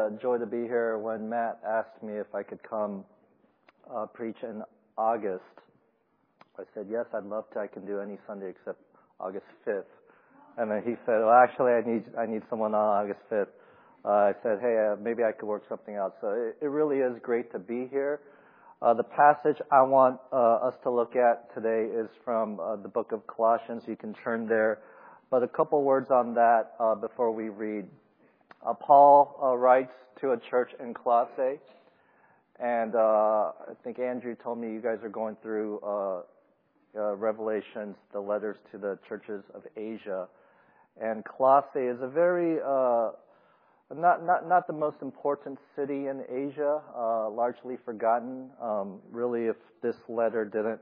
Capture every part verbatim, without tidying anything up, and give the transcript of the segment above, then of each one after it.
a joy to be here. When Matt asked me if I could come uh, preach in August, I said, yes, I'd love to. I can do any Sunday except August fifth. And then he said, well, actually, I need I need someone on August fifth. Uh, I said, hey, uh, maybe I could work something out. So it, it really is great to be here. Uh, the passage I want uh, us to look at today is from uh, the book of Colossians. You can turn there. But a couple words on that uh, before we read. Uh, Paul uh, writes to a church in Colossae. And uh, I think Andrew told me you guys are going through uh, uh, Revelations, the letters to the churches of Asia. And Colossae is a very... Uh, Not, not, not the most important city in Asia, uh, largely forgotten. Um, really, if this letter didn't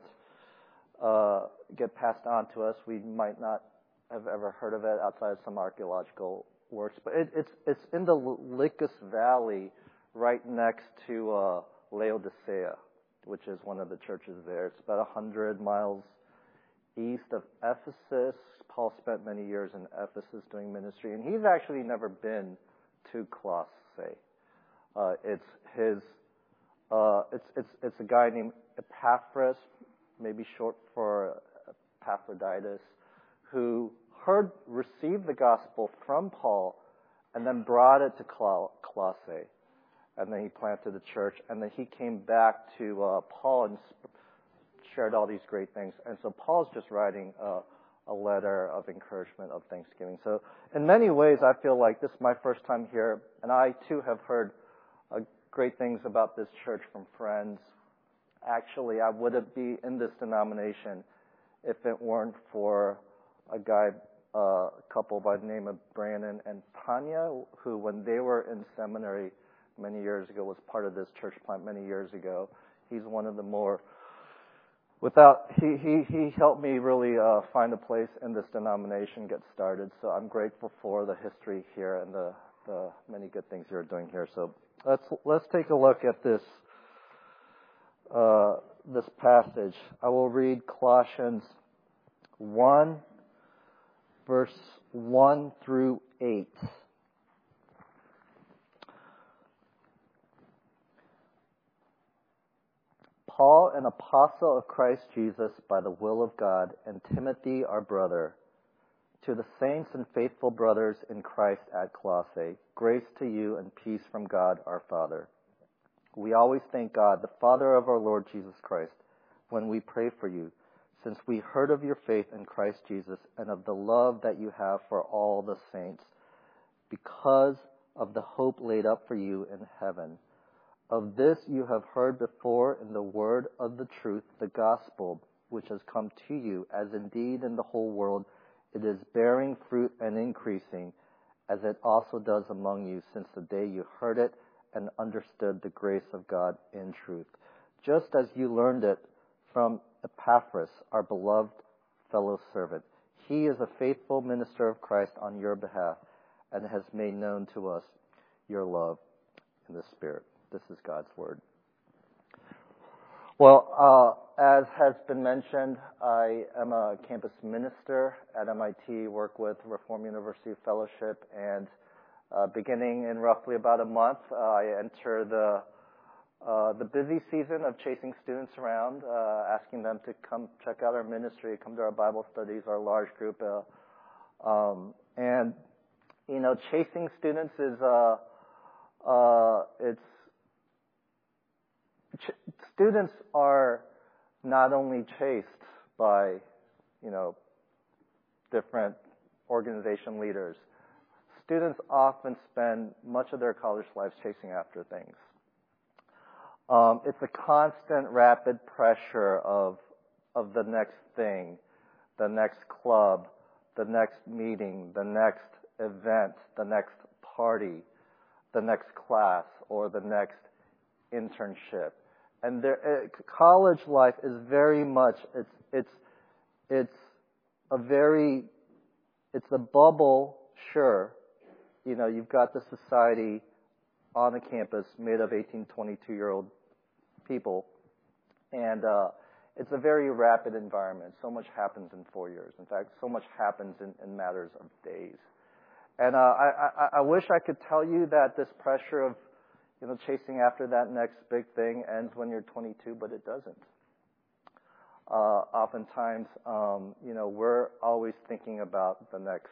uh, get passed on to us, we might not have ever heard of it outside of some archaeological works. But it, it's it's in the Lycus Valley, right next to uh, Laodicea, which is one of the churches there. It's about a hundred miles east of Ephesus. Paul spent many years in Ephesus doing ministry, and he's actually never been to Colossae. Uh, it's his. Uh, it's it's it's a guy named Epaphras, maybe short for Epaphroditus, who heard received the gospel from Paul, and then brought it to Colossae, and then he planted the church, and then he came back to uh, Paul and shared all these great things. And so Paul's just writing Uh, a letter of encouragement, of thanksgiving. So in many ways, I feel like this is my first time here, and I too have heard uh, great things about this church from friends. Actually, I wouldn't be in this denomination if it weren't for a guy, uh, a couple by the name of Brandon and Tanya, who when they were in seminary many years ago was part of this church plant many years ago. He's one of the more Without he he he helped me really uh, find a place in this denomination, get started. So I'm grateful for the history here and the, the many good things you're doing here. So let's let's take a look at this uh, this passage. I will read Colossians one, verse one through eight. Paul, an apostle of Christ Jesus by the will of God, and Timothy, our brother, to the saints and faithful brothers in Christ at Colossae, grace to you and peace from God our Father. We always thank God, the Father of our Lord Jesus Christ, when we pray for you, since we heard of your faith in Christ Jesus and of the love that you have for all the saints, because of the hope laid up for you in heaven. Of this you have heard before in the word of the truth, the gospel, which has come to you, as indeed in the whole world it is bearing fruit and increasing, as it also does among you since the day you heard it and understood the grace of God in truth. Just as you learned it from Epaphras, our beloved fellow servant. He is a faithful minister of Christ on your behalf and has made known to us your love in the Spirit. This is God's Word. Well, uh, as has been mentioned, I am a campus minister at M I T, work with Reform University Fellowship, and uh, beginning in roughly about a month, uh, I enter the uh, the busy season of chasing students around, uh, asking them to come check out our ministry, come to our Bible studies, our large group. Uh, um, and, you know, chasing students is, uh, uh, it's, Students are not only chased by, you know, different organization leaders. Students often spend much of their college lives chasing after things. Um, it's a constant, rapid pressure of of the next thing, the next club, the next meeting, the next event, the next party, the next class, or the next internship. And there, uh, college life is very much, it's, it's, it's a very, it's a bubble, sure. You know, you've got the society on the campus made of eighteen, twenty-two-year-old people. And uh, it's a very rapid environment. So much happens in four years. In fact, so much happens in, in matters of days. And uh, I, I, I wish I could tell you that this pressure of, you know, chasing after that next big thing ends when you're twenty-two, but it doesn't. Uh, oftentimes, um, you know, we're always thinking about the next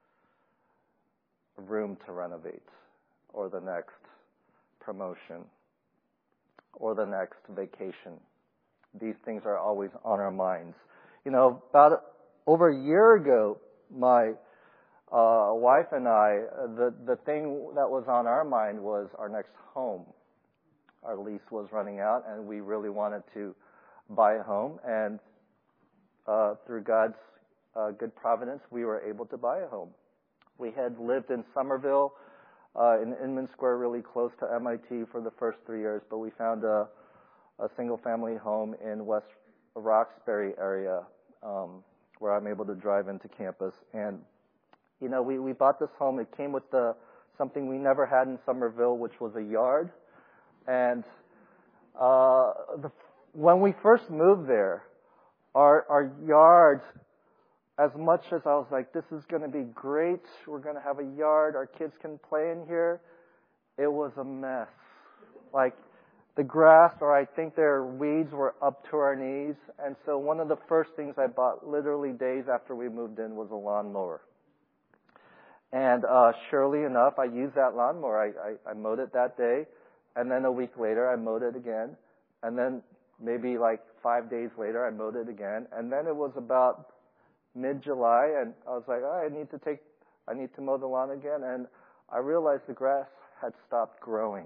room to renovate, or the next promotion, or the next vacation. These things are always on our minds. You know, about over a year ago, my uh, wife and I, the, the thing that was on our mind was our next home. Our lease was running out, and we really wanted to buy a home. And uh, through God's uh, good providence, we were able to buy a home. We had lived in Somerville, uh, in Inman Square, really close to M I T for the first three years, but we found a, a single-family home in West Roxbury area, um, where I'm able to drive into campus. And, you know, we, we bought this home. It came with the, something we never had in Somerville, which was a yard. And uh, the, when we first moved there, our, our yard, as much as I was like, this is going to be great, we're going to have a yard, our kids can play in here, it was a mess. Like, the grass, or I think their weeds, were up to our knees. And so one of the first things I bought literally days after we moved in was a lawnmower. And uh, surely enough, I used that lawnmower. I, I, I mowed it that day. And then a week later, I mowed it again. And then maybe like five days later, I mowed it again. And then it was about mid-July, and I was like, oh, I need to take, I need to mow the lawn again. And I realized the grass had stopped growing.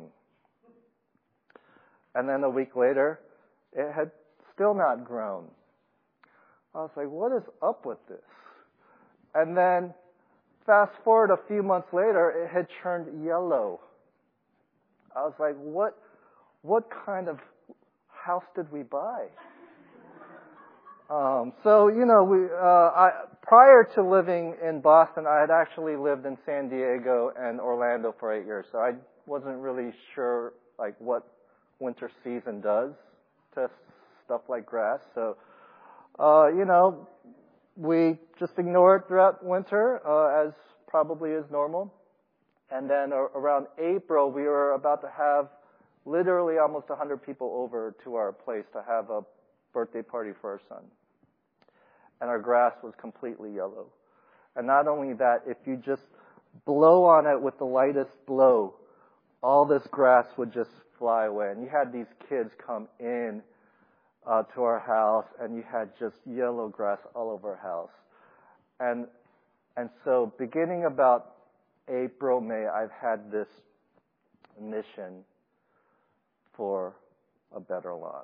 And then a week later, it had still not grown. I was like, what is up with this? And then fast forward a few months later, it had turned yellow. I was like, what, what kind of house did we buy? Um, so, you know, we, uh, I, prior to living in Boston, I had actually lived in San Diego and Orlando for eight years. So I wasn't really sure, like, what winter season does to stuff like grass. So, uh, you know, we just ignore it throughout winter, uh, as probably is normal. And then uh, around April, we were about to have literally almost one hundred people over to our place to have a birthday party for our son. And our grass was completely yellow. And not only that, if you just blow on it with the lightest blow, all this grass would just fly away. And you had these kids come in uh, to our house, and you had just yellow grass all over our house. And and so beginning about April, May, I've had this mission for a better lawn.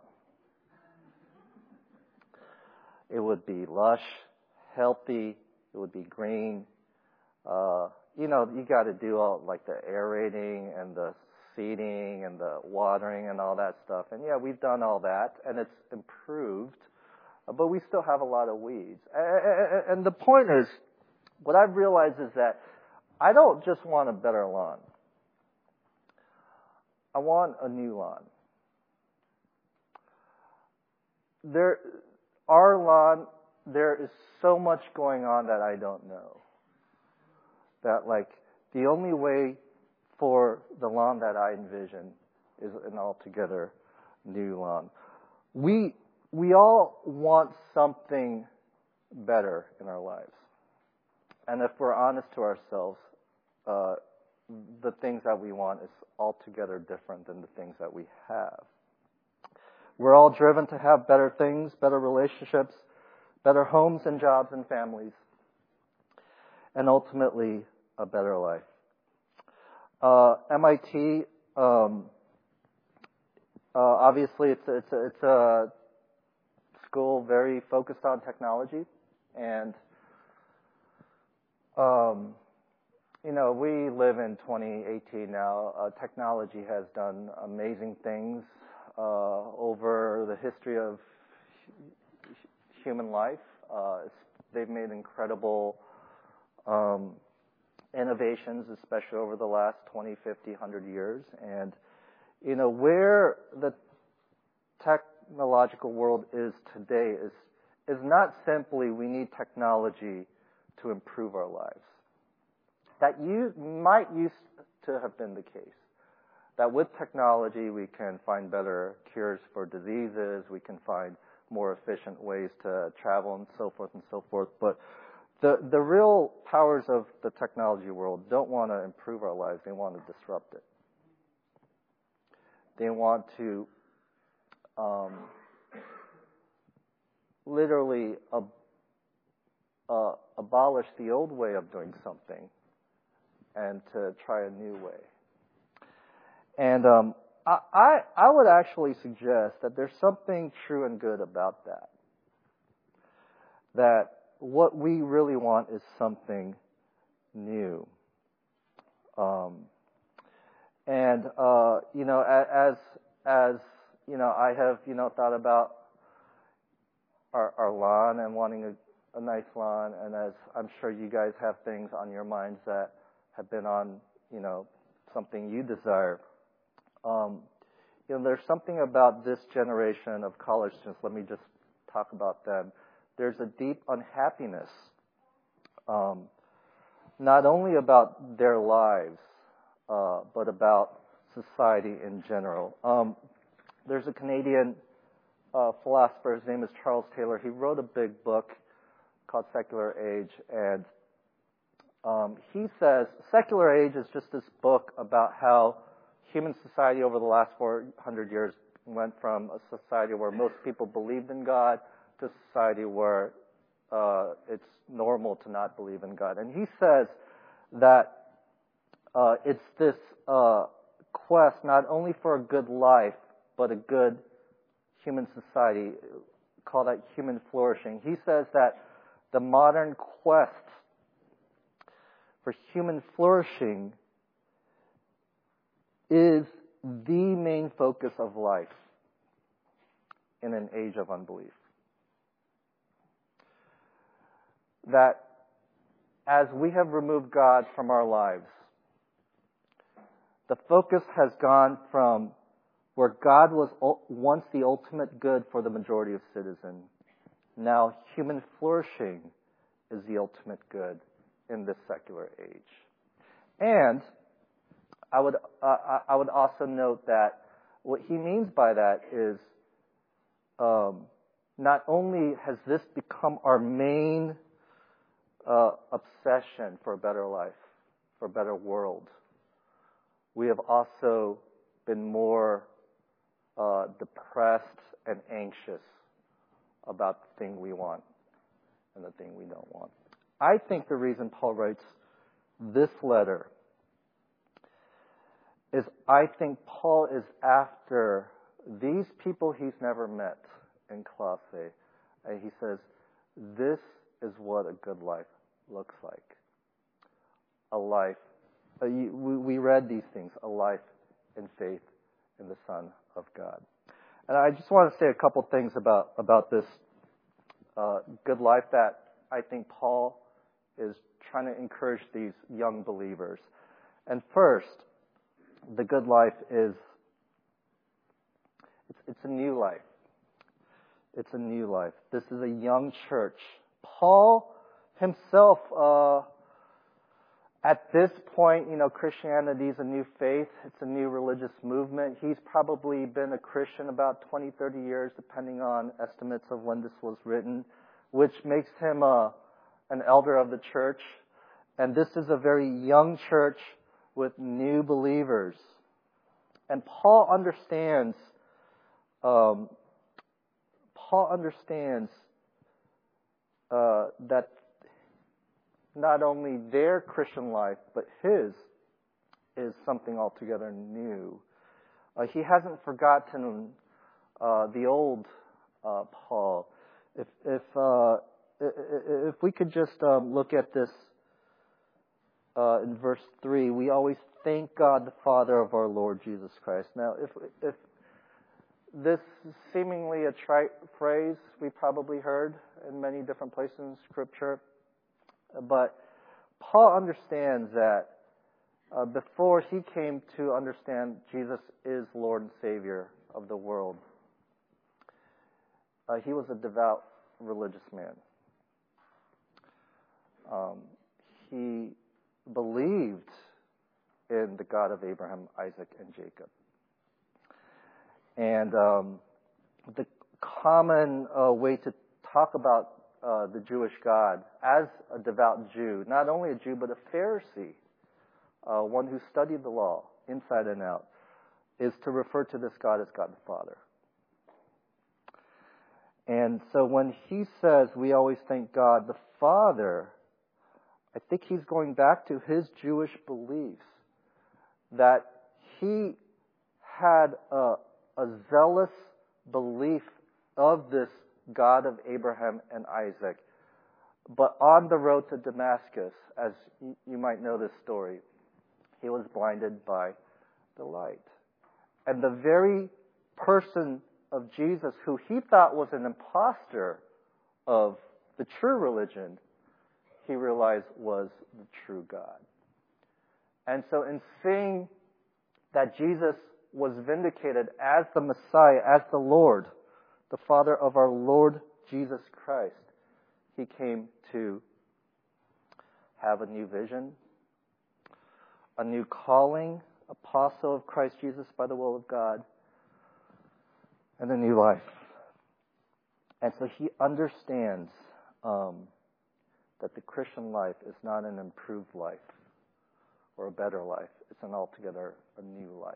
It would be lush, healthy, it would be green. Uh, you know, you got to do all like the aerating and the seeding and the watering and all that stuff. And yeah, we've done all that, and it's improved, but we still have a lot of weeds. And the point is, what I've realized is that I don't just want a better lawn. I want a new lawn. There, our lawn, there is so much going on that I don't know. That, like, the only way for the lawn that I envision is an altogether new lawn. We, we all want something better in our lives. And if we're honest to ourselves, uh, the things that we want is altogether different than the things that we have. We're all driven to have better things, better relationships, better homes and jobs and families, and ultimately a better life. Uh, M I T, um, uh, obviously it's a, it's a, it's a school very focused on technology, and um, you know, we live in twenty eighteen now. Uh, technology has done amazing things uh, over the history of h- human life. Uh, they've made incredible um, innovations, especially over the last twenty, fifty, one hundred years. And, you know, where the technological world is today is, is not simply we need technology to improve our lives. that you, might used to have been the case. That with technology we can find better cures for diseases, we can find more efficient ways to travel and so forth and so forth. But the, the real powers of the technology world don't want to improve our lives, they want to disrupt it. They want to um, literally ab- uh, abolish the old way of doing something and to try a new way. And um, I, I, I would actually suggest that there's something true and good about that. That what we really want is something new. Um, and, uh, you know, as, as, you know, I have, you know, thought about our, our lawn and wanting a, a nice lawn, and as I'm sure you guys have things on your minds that have been on, you know, something you desire. Um, you know, there's something about this generation of college students, let me just talk about them. There's a deep unhappiness, um, not only about their lives, uh, but about society in general. Um, there's a Canadian uh, philosopher, his name is Charles Taylor. He wrote a big book called Secular Age, and um, he says Secular Age is just this book about how human society over the last four hundred years went from a society where most people believed in God to a society where uh, it's normal to not believe in God. And he says that uh, it's this uh, quest not only for a good life, but a good human society, call that human flourishing. He says that the modern quest for human flourishing is the main focus of life in an age of unbelief. That as we have removed God from our lives, the focus has gone from where God was once the ultimate good for the majority of citizens. Now human flourishing is the ultimate good in this secular age. And I would uh, I would also note that what he means by that is um, not only has this become our main uh, obsession for a better life, for a better world, we have also been more uh, depressed and anxious about the thing we want and the thing we don't want. I think the reason Paul writes this letter is I think Paul is after these people he's never met in Colossae. And he says, this is what a good life looks like. A life, uh, you, we, we read these things, a life in faith in the Son of God. And I just want to say a couple things about, about this uh, good life that I think Paul is trying to encourage these young believers. And first, the good life is, it's, it's a new life. It's a new life. This is a young church. Paul himself, uh, at this point, you know, Christianity is a new faith. It's a new religious movement. He's probably been a Christian about twenty, thirty years, depending on estimates of when this was written, which makes him a, an elder of the church. And this is a very young church with new believers. And Paul understands, um, Paul understands uh, that not only their Christian life, but his is something altogether new. Uh, he hasn't forgotten uh, the old uh, Paul. If if uh, if we could just um, look at this uh, in verse three, we always thank God the Father of our Lord Jesus Christ. Now, if if this is seemingly a trite phrase we probably heard in many different places in Scripture, but Paul understands that uh, before he came to understand Jesus is Lord and Savior of the world, uh, he was a devout religious man. Um, he believed in the God of Abraham, Isaac, and Jacob. And um, the common uh, way to talk about uh, the Jewish God as a devout Jew, not only a Jew but a Pharisee, uh, one who studied the law inside and out, is to refer to this God as God the Father. And so when he says we always thank God the Father, I think he's going back to his Jewish beliefs that he had a, a zealous belief of this God of Abraham and Isaac. But on the road to Damascus, as you, you might know this story, he was blinded by the light. And the very person of Jesus who he thought was an imposter of the true religion, he realized was the true God. And so in seeing that Jesus was vindicated as the Messiah, as the Lord, the Father of our Lord Jesus Christ, he came to have a new vision, a new calling, apostle of Christ Jesus by the will of God, and a new life. And so he understands um, that the Christian life is not an improved life or a better life. It's an altogether a new life.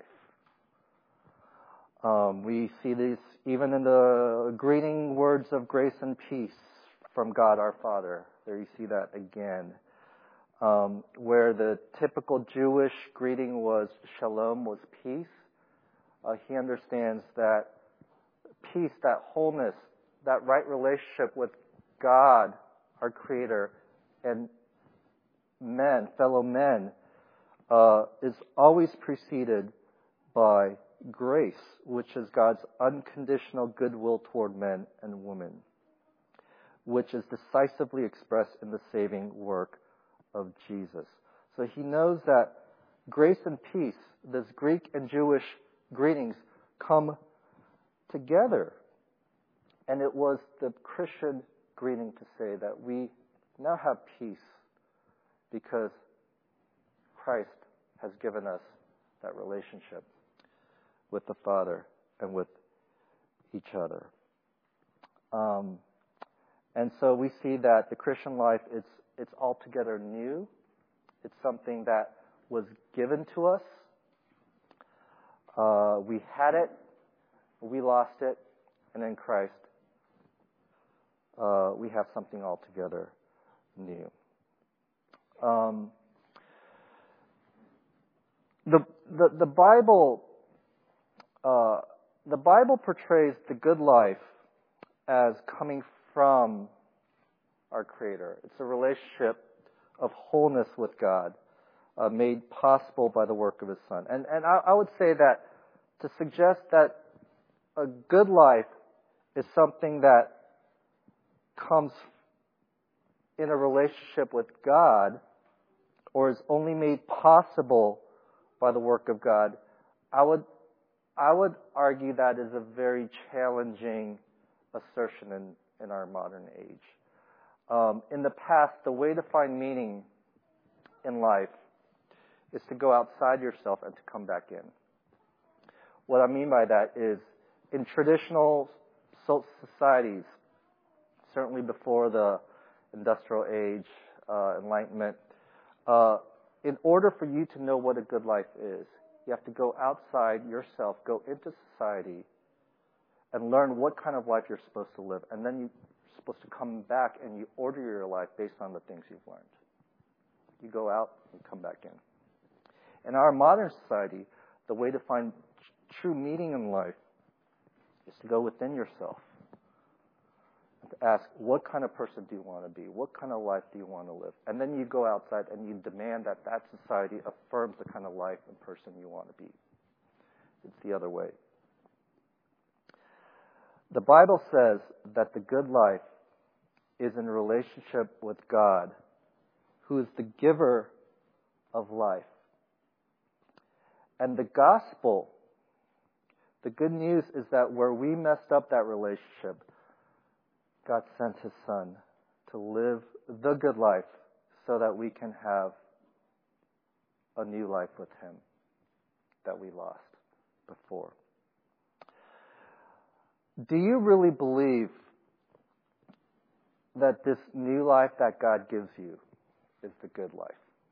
Um, we see this even in the greeting words of grace and peace from God our Father. There you see that again. Um, where the typical Jewish greeting was shalom, was peace. Uh, he understands that peace, that wholeness, that right relationship with God, our Creator, and men, fellow men, uh, is always preceded by grace, which is God's unconditional goodwill toward men and women, which is decisively expressed in the saving work of Jesus. So he knows that grace and peace, this Greek and Jewish greetings, come together. And it was the Christian greeting to say that we now have peace because Christ has given us that relationship with the Father and with each other. Um, and so we see that the Christian life, it's it's altogether new. It's something that was given to us. Uh, we had it, we lost it, and in Christ, uh, we have something altogether new. Um, the the the Bible uh, the Bible portrays the good life as coming from our Creator. It's a relationship of wholeness with God, uh, made possible by the work of His Son. And and I, I would say that to suggest that a good life is something that comes in a relationship with God, or is only made possible by the work of God, I would I would argue that is a very challenging assertion in, in our modern age. Um, in the past, the way to find meaning in life is to go outside yourself and to come back in. What I mean by that is, in traditional societies, certainly before the industrial age, uh, enlightenment, uh, in order for you to know what a good life is, you have to go outside yourself, go into society, and learn what kind of life you're supposed to live. And then you're supposed to come back and you order your life based on the things you've learned. You go out and come back in. In our modern society, the way to find true meaning in life is to go within yourself and to ask, what kind of person do you want to be? What kind of life do you want to live? And then you go outside and you demand that that society affirms the kind of life and person you want to be. It's the other way. The Bible says that the good life is in relationship with God, who is the giver of life. And the gospel, the good news is that where we messed up that relationship, God sent His Son to live the good life so that we can have a new life with Him that we lost before. Do you really believe that this new life that God gives you is the good life?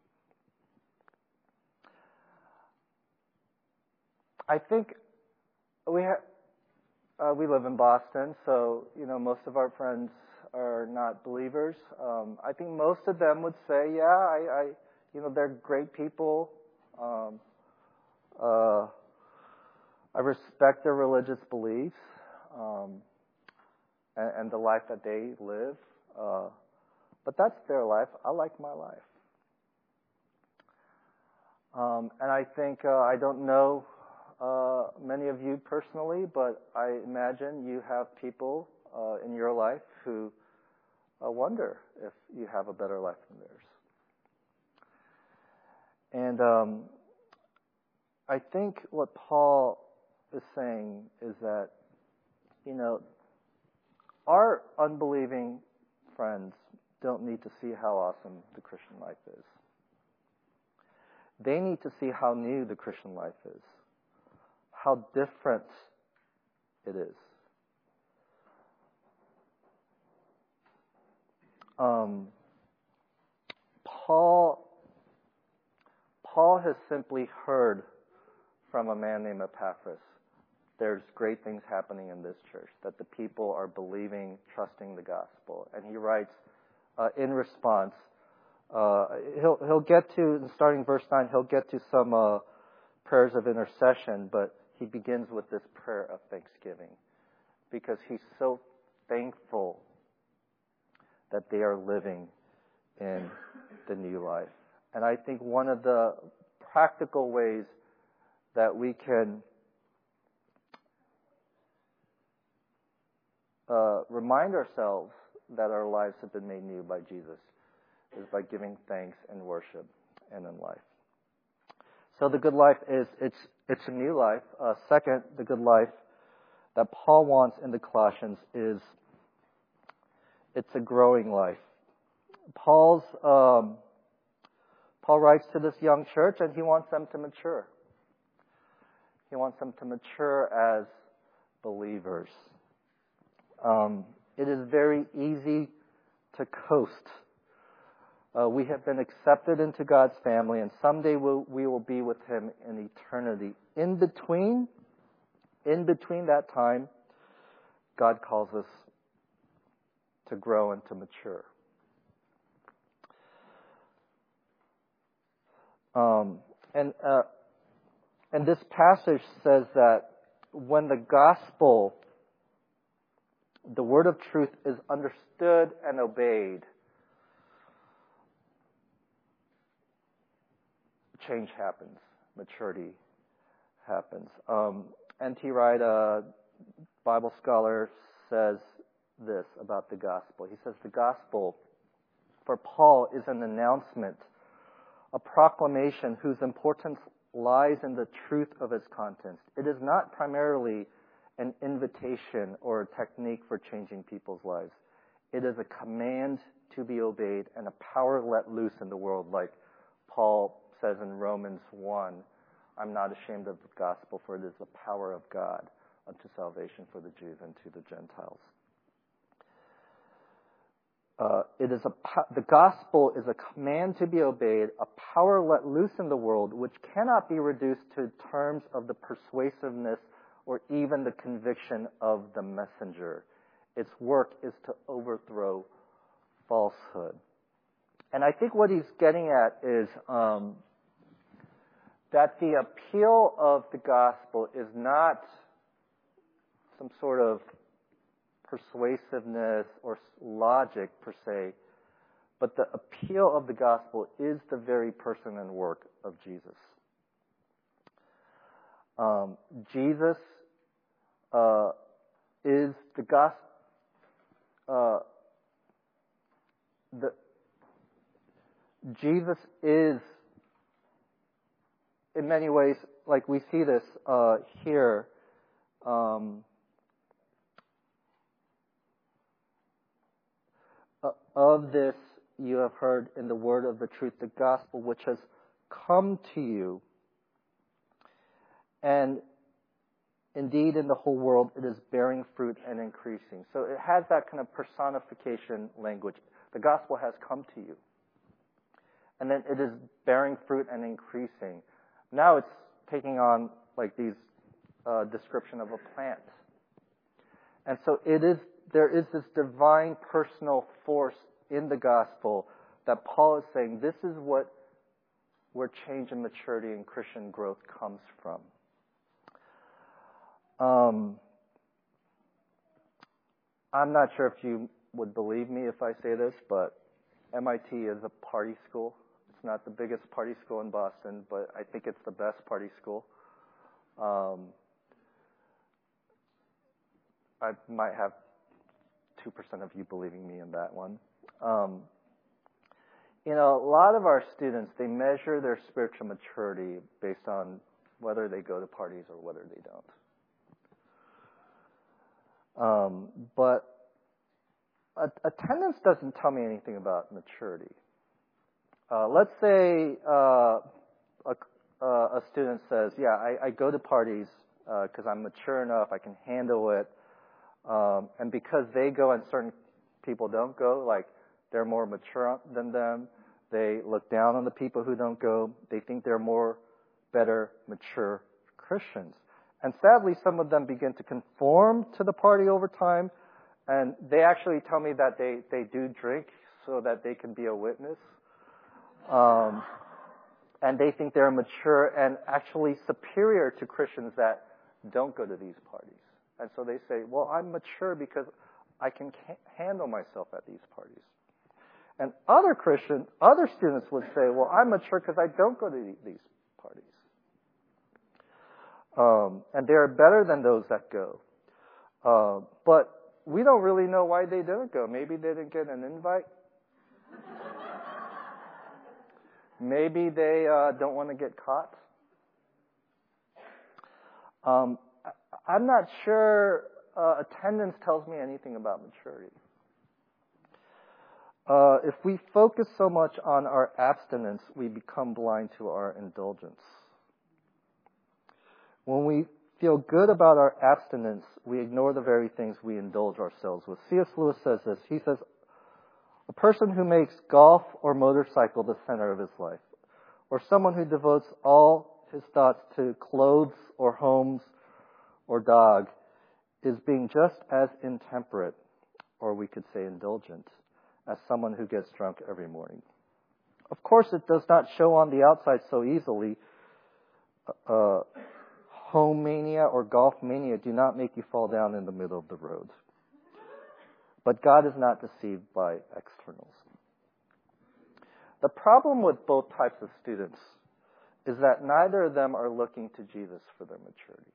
I think we ha- uh, we live in Boston, so you know most of our friends are not believers. Um, I think most of them would say, "Yeah, I, I you know, they're great people. Um, uh, I respect their religious beliefs um, and, and the life that they live, uh, but that's their life. I like my life." Um, and I think uh, I don't know. Uh, many of you personally, but I imagine you have people uh, in your life who uh, wonder if you have a better life than theirs. And um, I think what Paul is saying is that, you know, our unbelieving friends don't need to see how awesome the Christian life is. They need to see how new the Christian life is. How different it is. Um, Paul, Paul has simply heard from a man named Epaphras, there's great things happening in this church, that the people are believing, trusting the gospel. And he writes uh, in response, uh, he'll, he'll get to, starting verse nine, he'll get to some uh, prayers of intercession, but he begins with this prayer of thanksgiving because he's so thankful that they are living in the new life. And I think one of the practical ways that we can uh, remind ourselves that our lives have been made new by Jesus is by giving thanks and worship and in life. So the good life is, it's it's a new life. Uh, second, the good life that Paul wants in the Colossians is, it's a growing life. Paul's, um, Paul writes to this young church and he wants them to mature. He wants them to mature as believers. Um, it is very easy to coast. Uh, we have been accepted into God's family, and someday we'll, we will be with Him in eternity. In between, in between that time, God calls us to grow and to mature. Um, and uh, and this passage says that when the gospel, the word of truth, is understood and obeyed, change happens, maturity happens. Um, N T Wright, a Bible scholar, says this about the gospel. He says the gospel, for Paul, is an announcement, a proclamation whose importance lies in the truth of its contents. It is not primarily an invitation or a technique for changing people's lives. It is a command to be obeyed and a power let loose in the world, like Paul says in Romans one, I'm not ashamed of the gospel, for it is the power of God unto salvation for the Jews and to the Gentiles. Uh, it is a the gospel is a command to be obeyed, a power let loose in the world, which cannot be reduced to terms of the persuasiveness or even the conviction of the messenger. Its work is to overthrow falsehood. And I think what he's getting at is um, that the appeal of the gospel is not some sort of persuasiveness or logic per se, but the appeal of the gospel is the very person and work of Jesus. Um, Jesus uh, is the gospel. Uh, the Jesus is, in many ways, like we see this uh, here. Um, uh, of this you have heard in the word of the truth, the gospel, which has come to you, and indeed in the whole world it is bearing fruit and increasing. So it has that kind of personification language. The gospel has come to you. And then it is bearing fruit and increasing. Now it's taking on like these uh, description of a plant. And so it is, there is this divine personal force in the gospel that Paul is saying this is what where change and maturity and Christian growth comes from. Um, I'm not sure if you would believe me if I say this, but M I T is a party school. It's not the biggest party school in Boston, but I think it's the best party school. Um, I might have two percent of you believing me in that one. Um, you know, a lot of our students, they measure their spiritual maturity based on whether they go to parties or whether they don't. Um, but attendance doesn't tell me anything about maturity. Uh, let's say uh, a, uh, a student says, yeah, I, I go to parties because uh, I'm mature enough, I can handle it. Um, and because they go and certain people don't go, like they're more mature than them, they look down on the people who don't go. They think they're more better, mature Christians. And sadly, some of them begin to conform to the party over time. And they actually tell me that they, they do drink so that they can be a witness. Um, and they think they're mature and actually superior to Christians that don't go to these parties. And so they say, well, I'm mature because I can ca- handle myself at these parties. And other Christians, other students would say, well, I'm mature because I don't go to these parties. Um, and they're better than those that go. Uh, but we don't really know why they didn't go. Maybe they didn't get an invite. Maybe they uh, don't want to get caught. Um, I'm not sure uh, attendance tells me anything about maturity. Uh, if we focus so much on our abstinence, we become blind to our indulgence. When we feel good about our abstinence, we ignore the very things we indulge ourselves with. C S Lewis says this. He says, a person who makes golf or motorcycle the center of his life, or someone who devotes all his thoughts to clothes or homes or dog, is being just as intemperate, or we could say indulgent, as someone who gets drunk every morning. Of course, it does not show on the outside so easily. Uh, home mania or golf mania do not make you fall down in the middle of the road. But God is not deceived by externals. The problem with both types of students is that neither of them are looking to Jesus for their maturity.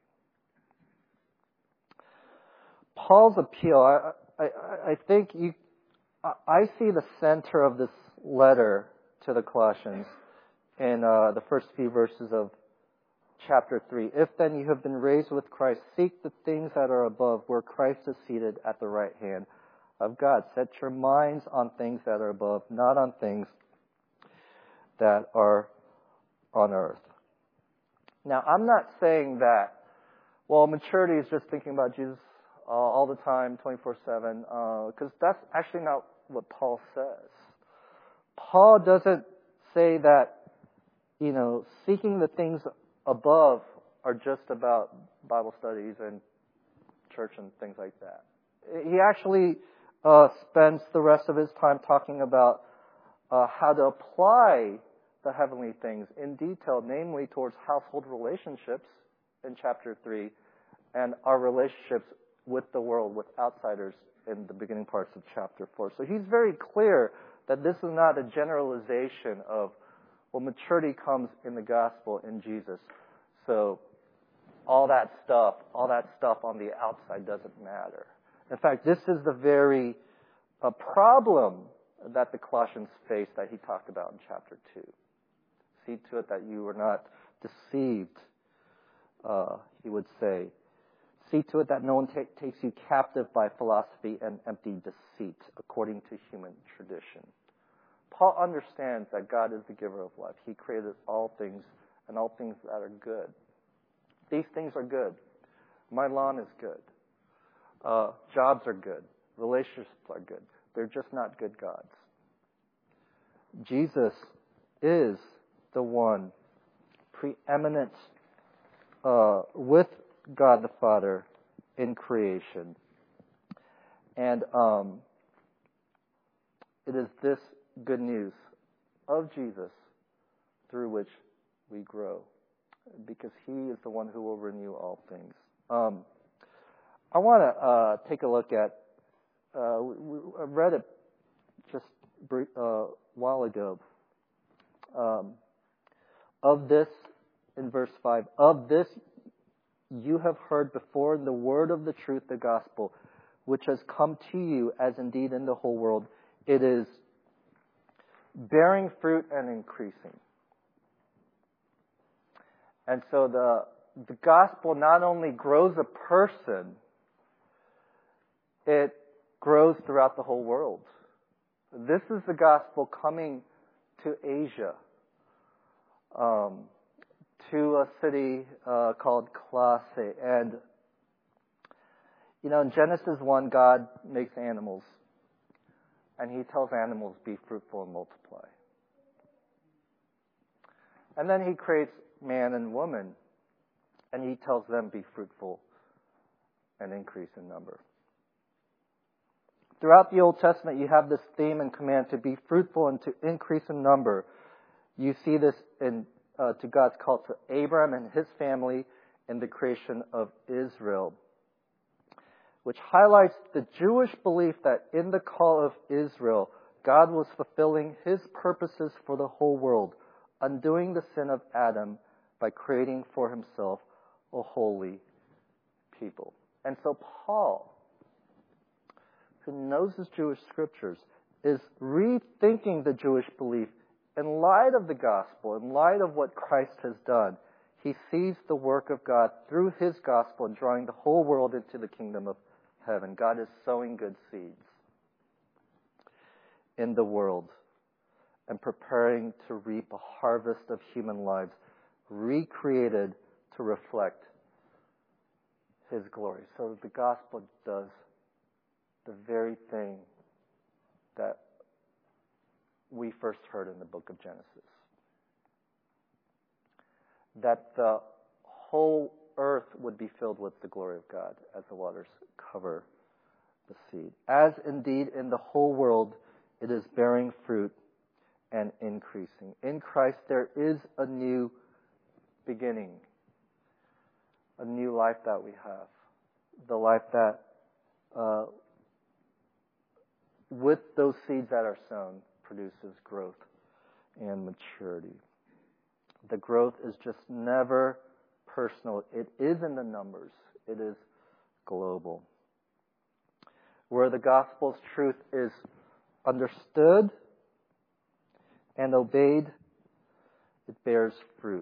Paul's appeal, I, I, I think you, I see the center of this letter to the Colossians in uh, the first few verses of chapter three. If then you have been raised with Christ, seek the things that are above, where Christ is seated at the right hand of God. Set your minds on things that are above, not on things that are on earth. Now, I'm not saying that, well, maturity is just thinking about Jesus uh, all the time, twenty-four seven, because uh, that's actually not what Paul says. Paul doesn't say that, you know, seeking the things above are just about Bible studies and church and things like that. He actually uh, spends the rest of his time talking about uh, how to apply the heavenly things in detail, namely towards household relationships in chapter three and our relationships with the world, with outsiders in the beginning parts of chapter four. So he's very clear that this is not a generalization of, well, maturity comes in the gospel in Jesus. So all that stuff, all that stuff on the outside doesn't matter. In fact, this is the very uh, problem that the Colossians face that he talked about in chapter two. See to it that you are not deceived, uh, he would say. See to it that no one ta- takes you captive by philosophy and empty deceit, according to human tradition. Paul understands that God is the giver of life. He created all things and all things that are good. These things are good. My lawn is good. Uh, jobs are good. Relationships are good. They're just not good gods. Jesus is the one preeminent uh, with God the Father in creation. And um, it is this good news of Jesus through which we grow, because He is the one who will renew all things. Um, I want to uh, take a look at, uh, we, I read it just a uh, while ago. Um, of this, in verse five, of this you have heard before in the word of the truth, the gospel, which has come to you, as indeed in the whole world, it is bearing fruit and increasing. And so the the gospel not only grows a person, it grows throughout the whole world. This is the gospel coming to Asia, um, to a city uh, called Colossae. And, you know, in Genesis one, God makes animals. And He tells animals, be fruitful and multiply. And then He creates man and woman. And He tells them, be fruitful and increase in number. Throughout the Old Testament, you have this theme and command to be fruitful and to increase in number. You see this in uh, to God's call to Abraham and his family in the creation of Israel, which highlights the Jewish belief that in the call of Israel, God was fulfilling His purposes for the whole world, undoing the sin of Adam by creating for Himself a holy people. And so Paul, who knows his Jewish scriptures, is rethinking the Jewish belief in light of the gospel, in light of what Christ has done. He sees the work of God through His gospel and drawing the whole world into the kingdom of heaven. God is sowing good seeds in the world and preparing to reap a harvest of human lives recreated to reflect His glory. So the gospel does the very thing that we first heard in the book of Genesis. That the whole earth would be filled with the glory of God as the waters cover the seed. As indeed in the whole world it is bearing fruit and increasing. In Christ there is a new beginning, a new life that we have. The life that, uh, with those seeds that are sown, produces growth and maturity. The growth is just never personal. It is in the numbers. It is global. Where the gospel's truth is understood and obeyed, it bears fruit.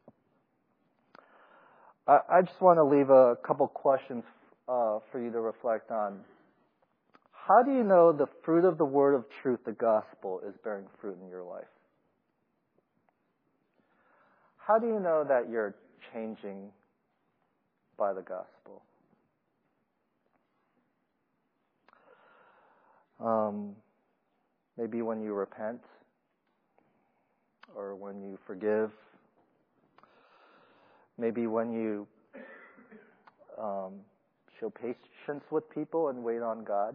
I, I just want to leave a couple questions uh, for you to reflect on. How do you know the fruit of the word of truth, the gospel, is bearing fruit in your life? How do you know that you're changing by the gospel? Um, maybe when you repent, or when you forgive, maybe when you um, show patience with people and wait on God.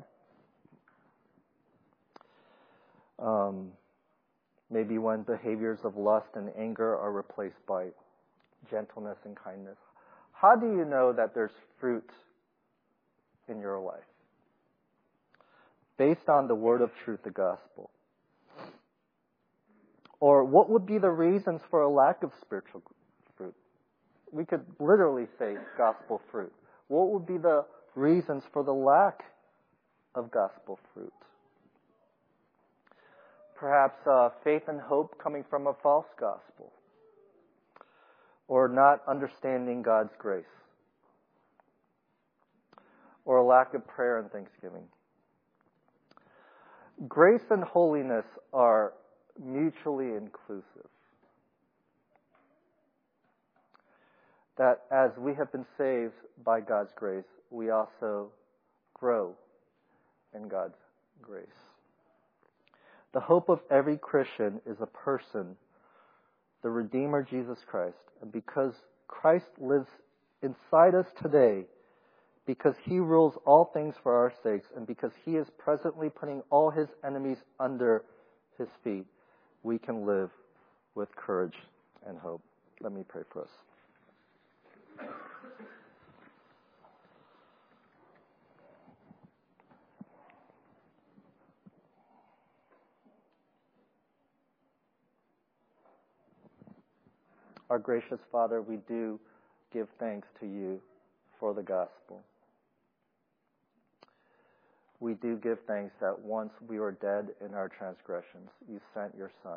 Um, maybe when behaviors of lust and anger are replaced by gentleness and kindness. How do you know that there's fruit in your life? Based on the word of truth, the gospel. Or what would be the reasons for a lack of spiritual fruit? We could literally say gospel fruit. What would be the reasons for the lack of gospel fruit? Perhaps uh, faith and hope coming from a false gospel. Or not understanding God's grace. Or a lack of prayer and thanksgiving. Grace and holiness are mutually inclusive. That as we have been saved by God's grace, we also grow in God's grace. The hope of every Christian is a person, the Redeemer Jesus Christ. And because Christ lives inside us today, because He rules all things for our sakes, and because He is presently putting all His enemies under His feet, we can live with courage and hope. Let me pray for us. Our gracious Father, we do give thanks to You for the gospel. We do give thanks that once we were dead in our transgressions, You sent Your Son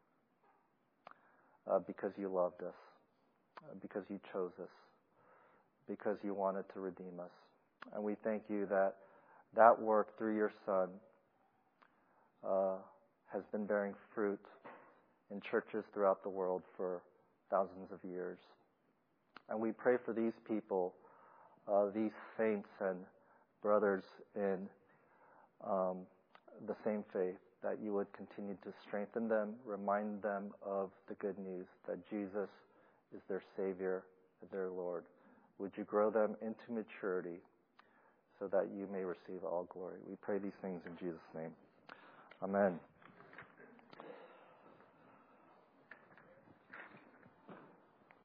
uh, because You loved us, uh, because You chose us, because You wanted to redeem us. And we thank You that that work through Your Son uh, has been bearing fruit in churches throughout the world for thousands of years. And we pray for these people, uh, these saints and brothers in um, the same faith, that You would continue to strengthen them, remind them of the good news that Jesus is their Savior, their Lord. Would You grow them into maturity so that You may receive all glory? We pray these things in Jesus' name. Amen.